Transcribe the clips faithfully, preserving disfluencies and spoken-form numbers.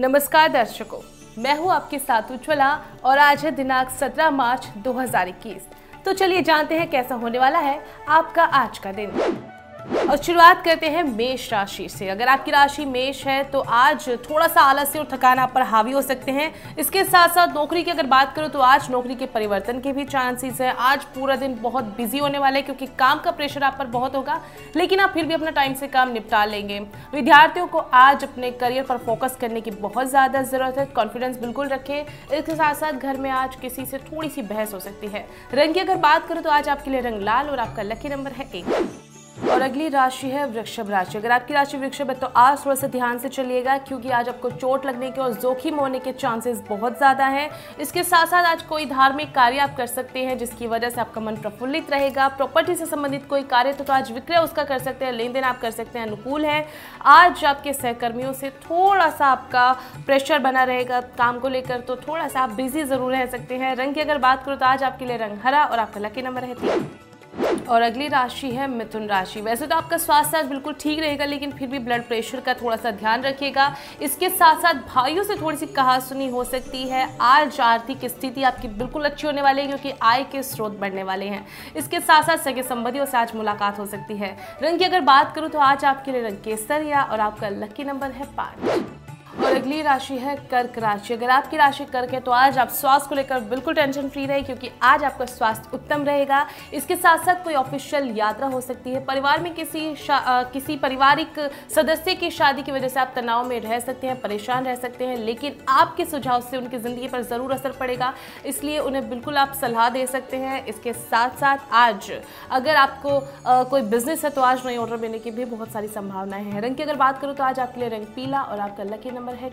नमस्कार दर्शकों, मैं हूं आपके साथ उज्ज्वला और आज है दिनांक सत्रह मार्च दो हज़ार इक्कीस। तो चलिए जानते हैं कैसा होने वाला है आपका आज का दिन। और शुरुआत करते हैं मेष राशि से। अगर आपकी राशि मेष है तो आज थोड़ा सा आलस्य और थकान आप पर हावी हो सकते हैं। इसके साथ साथ नौकरी की अगर बात करूं तो आज नौकरी के परिवर्तन के भी चांसेस है। आज पूरा दिन बहुत बिजी होने वाले हैं क्योंकि काम का प्रेशर आप पर बहुत होगा, लेकिन आप फिर भी अपना टाइम से काम निपटा लेंगे। विद्यार्थियों को आज अपने करियर पर फोकस करने की बहुत ज़्यादा ज़रूरत है। कॉन्फिडेंस बिल्कुल रखें। इसके साथ साथ घर में आज किसी से थोड़ी सी बहस हो सकती है। रंग की अगर बात करूँ तो आज आपके लिए रंग लाल और आपका लकी नंबर है एक। और अगली राशि है वृषभ राशि। अगर आपकी राशि वृषभ है तो आज थोड़ा सा ध्यान से चलिएगा क्योंकि आज आपको चोट लगने के और जोखिम होने के चांसेस बहुत ज़्यादा हैं। इसके साथ साथ आज कोई धार्मिक कार्य आप कर सकते हैं जिसकी वजह से आपका मन प्रफुल्लित रहेगा। प्रॉपर्टी से संबंधित कोई कार्य तो, तो आज विक्रय उसका कर सकते हैं, लेन देन आप कर सकते हैं, अनुकूल है। आज आपके सहकर्मियों से थोड़ा सा आपका प्रेशर बना रहेगा काम को लेकर, तो थोड़ा सा आप बिजी ज़रूर रह सकते हैं। रंग की अगर बात करूँ तो आज आपके लिए रंग हरा और आपका लकी नंबर है तीन। और अगली राशि है मिथुन राशि। वैसे तो आपका स्वास्थ्य आज बिल्कुल ठीक रहेगा, लेकिन फिर भी ब्लड प्रेशर का थोड़ा सा ध्यान रखिएगा। इसके साथ साथ भाइयों से थोड़ी सी कहासुनी हो सकती है। आज आर्थिक स्थिति आपकी बिल्कुल अच्छी होने वाली है क्योंकि आय के स्रोत बढ़ने वाले हैं। इसके साथ साथ सगे संबंधियों से आज मुलाकात हो सकती है। रंग की अगर बात करूँ तो आज आपके लिए रंग केसरिया और आपका लकी नंबर है पाँच। और अगली राशि है कर्क राशि। अगर आपकी राशि कर्क है तो आज आप स्वास्थ्य को लेकर बिल्कुल टेंशन फ्री रहे क्योंकि आज आपका स्वास्थ्य उत्तम रहेगा। इसके साथ साथ कोई ऑफिशियल यात्रा हो सकती है। परिवार में किसी आ, किसी पारिवारिक सदस्य की शादी की वजह से आप तनाव में रह सकते हैं, परेशान रह सकते हैं, लेकिन आपके सुझाव से उनकी ज़िंदगी पर ज़रूर असर पड़ेगा, इसलिए उन्हें बिल्कुल आप सलाह दे सकते हैं। इसके साथ साथ आज अगर आपको आ, कोई बिजनेस है तो आज नई ऑर्डर मिलने की भी बहुत सारी संभावनाएं हैं। रंग की अगर बात करूँ तो आज आपके लिए रंग पीला और आपका लकी नंबर है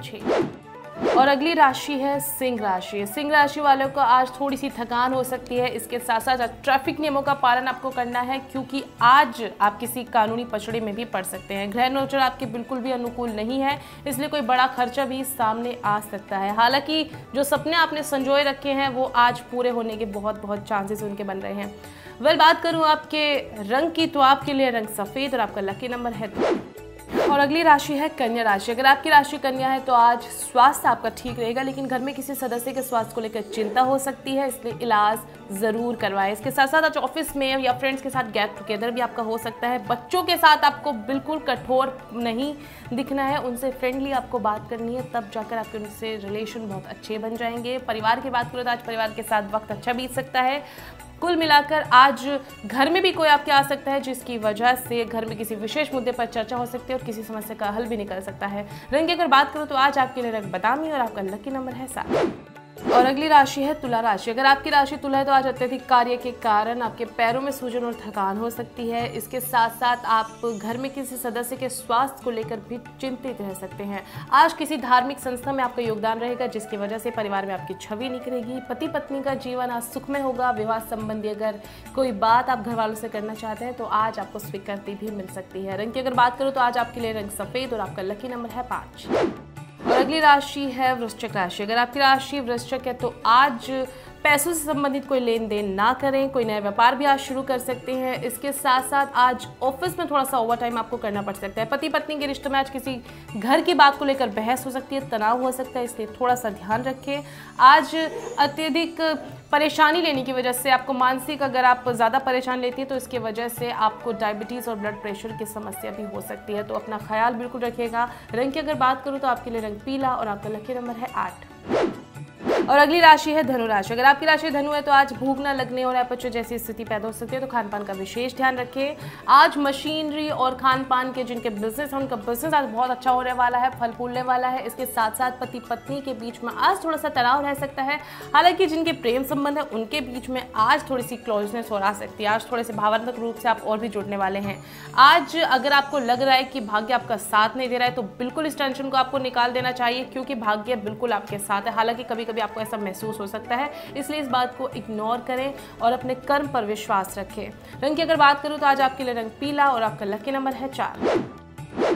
छह। और अगली राशि है सिंह राशि। सिंह राशि वालों को आज थोड़ी सी थकान हो सकती है। इसके साथ साथ ट्रैफिक नियमों का पालन आपको करना है क्योंकि आज आप किसी कानूनी पचड़े में भी पड़ सकते हैं। गृह नोचर आपके बिल्कुल भी अनुकूल नहीं है, इसलिए कोई बड़ा खर्चा भी सामने आ सकता है। हालांकि जो सपने आपने संजोए रखे हैं वो आज पूरे होने के बहुत बहुत चांसेस उनके बन रहे हैं। वेल बात करूँ आपके रंग की तो आपके लिए रंग सफ़ेद और आपका लकी नंबर है दो। और अगली राशि है कन्या राशि। अगर आपकी राशि कन्या है तो आज स्वास्थ्य आपका ठीक रहेगा, लेकिन घर में किसी सदस्य के स्वास्थ्य को लेकर चिंता हो सकती है, इसलिए इलाज ज़रूर करवाएं। इसके साथ साथ आज ऑफिस में या फ्रेंड्स के साथ गेट टुगेदर भी आपका हो सकता है। बच्चों के साथ आपको बिल्कुल कठोर नहीं दिखना है, उनसे फ्रेंडली आपको बात करनी है, तब जाकर आपके उनसे रिलेशन बहुत अच्छे बन जाएंगे। परिवार की बात करो तो आज परिवार के साथ वक्त अच्छा बीत सकता है। कुल मिलाकर आज घर में भी कोई आपके आ सकता है जिसकी वजह से घर में किसी विशेष मुद्दे पर चर्चा हो सकती है और किसी समस्या का हल भी निकल सकता है। रंग की अगर बात करूं तो आज आपके लिए रंग बादामी और आपका लकी नंबर है सात। और अगली राशि है तुला राशि। अगर आपकी राशि तुला है तो आज अत्यधिक कार्य के कारण आपके पैरों में सूजन और थकान हो सकती है। इसके साथ साथ आप घर में किसी सदस्य के स्वास्थ्य को लेकर भी चिंतित रह सकते हैं। आज किसी धार्मिक संस्था में आपका योगदान रहेगा जिसकी वजह से परिवार में आपकी छवि निखरेगी। पति पत्नी का जीवन आज सुखमय होगा। विवाह संबंधी अगर कोई बात आप घर वालों से करना चाहते हैं तो आज आपको स्वीकृति भी मिल सकती है। रंग की अगर बात करूँ तो आज आपके लिए रंग सफ़ेद और आपका लकी नंबर है पाँच। और अगली राशि है वृश्चिक राशि। अगर आपकी राशि वृश्चिक है तो आज पैसों से संबंधित कोई लेन देन ना करें। कोई नया व्यापार भी आज शुरू कर सकते हैं। इसके साथ साथ आज ऑफिस में थोड़ा सा ओवर टाइम आपको करना पड़ सकता है। पति पत्नी के रिश्ते में आज किसी घर की बात को लेकर बहस हो सकती है, तनाव हो सकता है, इसलिए थोड़ा सा ध्यान रखें। आज अत्यधिक परेशानी लेने की वजह से आपको मानसिक, अगर आप ज़्यादा परेशान लेती है तो इसकी वजह से आपको डायबिटीज़ और ब्लड प्रेशर की समस्या भी हो सकती है, तो अपना ख्याल बिल्कुल रखिएगा। रंग की अगर बात करूँ तो आपके लिए रंग पीला और आपका लकी नंबर है आठ। और अगली राशि है धनु राशि। अगर आपकी राशि धनु है तो आज भूख न लगने और अपच जैसी स्थिति पैदा हो सकती है, तो खान पान का विशेष ध्यान रखें। आज मशीनरी और खान पान के जिनके बिजनेस हैं उनका बिजनेस आज बहुत अच्छा होने वाला है, फल फूलने वाला है। इसके साथ साथ पति पत्नी के बीच में आज थोड़ा सा तनाव रह सकता है। हालांकि जिनके प्रेम संबंध है उनके बीच में आज थोड़ी सी क्लोजनेस हो आ सकती है। आज थोड़े से भावनात्मक रूप से आप और भी जुड़ने वाले हैं। आज अगर आपको लग रहा है कि भाग्य आपका साथ नहीं दे रहा है तो बिल्कुल इस टेंशन को आपको निकाल देना चाहिए क्योंकि भाग्य बिल्कुल आपके साथ है। हालांकि कभी कभी आपको ऐसा महसूस हो सकता है, इसलिए इस बात को इग्नोर करें और अपने कर्म पर विश्वास रखें। रंग की अगर बात करूं तो आज आपके लिए रंग पीला और आपका लकी नंबर है चार।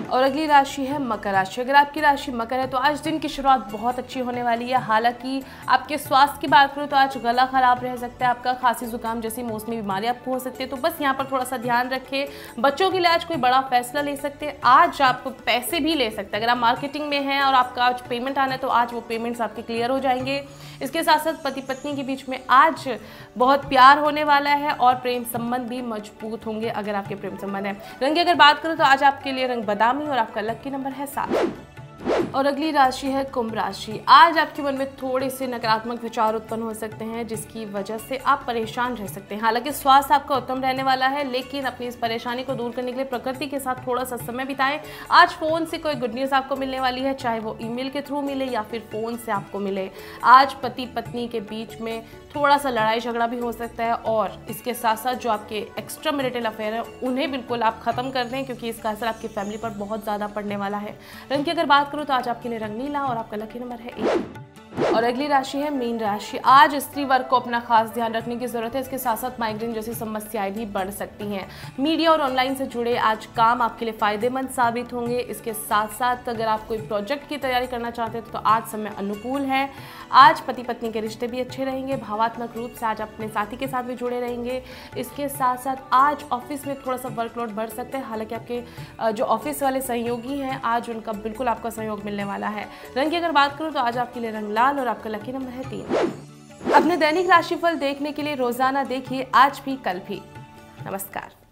और अगली राशि है मकर राशि। अगर आपकी राशि मकर है तो आज दिन की शुरुआत बहुत अच्छी होने वाली है। हालांकि आपके स्वास्थ्य की बात करूँ तो आज गला खराब रह सकता है, आपका खांसी जुकाम जैसी मौसमी बीमारी आपको हो सकती है, तो बस यहाँ पर थोड़ा सा ध्यान रखें। बच्चों के लिए आज कोई बड़ा फैसला ले सकते हैं, आज आप पैसे भी ले सकते हैं। अगर आप मार्केटिंग में हैं और आपका आज पेमेंट आना है तो आज वो पेमेंट्स आपके क्लियर हो जाएंगे। इसके साथ साथ पति पत्नी के बीच में आज बहुत प्यार होने वाला है और प्रेम संबंध भी मजबूत होंगे अगर आपके प्रेम संबंध है। रंग की अगर बात करूँ तो आज आपके लिए रंग बादामी और आपका लकी नंबर है सात। और अगली राशि है कुंभ राशि। आज आपके मन में थोड़े से नकारात्मक विचार उत्पन्न हो सकते हैं जिसकी वजह से आप परेशान रह सकते हैं। हालांकि स्वास्थ्य आपका उत्तम रहने वाला है, लेकिन अपनी इस परेशानी को दूर करने के लिए प्रकृति के साथ थोड़ा सा समय बिताएं। आज फोन से कोई गुड न्यूज़ आपको मिलने वाली है, चाहे वो ईमेल के थ्रू मिले या फिर फोन से आपको मिले। आज पति पत्नी के बीच में थोड़ा सा लड़ाई झगड़ा भी हो सकता है और इसके साथ साथ जो आपके एक्स्ट्रा मैरिटल अफेयर है उन्हें बिल्कुल आप खत्म कर दें, क्योंकि इसका असर आपकी फैमिली पर बहुत ज़्यादा पड़ने वाला है। रंग की अगर बात करूँ तो आज आपके लिए रंग नीला और आपका लकी नंबर है एक। और अगली राशि है मीन राशि। आज स्त्री वर्ग को अपना खास ध्यान रखने की जरूरत है। इसके साथ साथ माइग्रेन जैसी समस्याएं भी बढ़ सकती हैं। मीडिया और ऑनलाइन से जुड़े आज काम आपके लिए फायदेमंद साबित होंगे। इसके साथ साथ अगर आप कोई प्रोजेक्ट की तैयारी करना चाहते हैं तो आज समय अनुकूल है। आज पति पत्नी के रिश्ते भी अच्छे रहेंगे। भावात्मक रूप से आज अपने साथी के साथ भी जुड़े रहेंगे। इसके साथ साथ आज ऑफिस में थोड़ा सा वर्कलोड बढ़ सकता है। हालांकि आपके जो ऑफिस वाले सहयोगी हैं आज उनका बिल्कुल आपका सहयोग मिलने वाला है। रंग की अगर बात करूँ तो आज आपके लिए रंग लाल और आपका लकी नंबर है तीन। अपने दैनिक राशिफल देखने के लिए रोजाना देखिए आज भी कल भी। नमस्कार।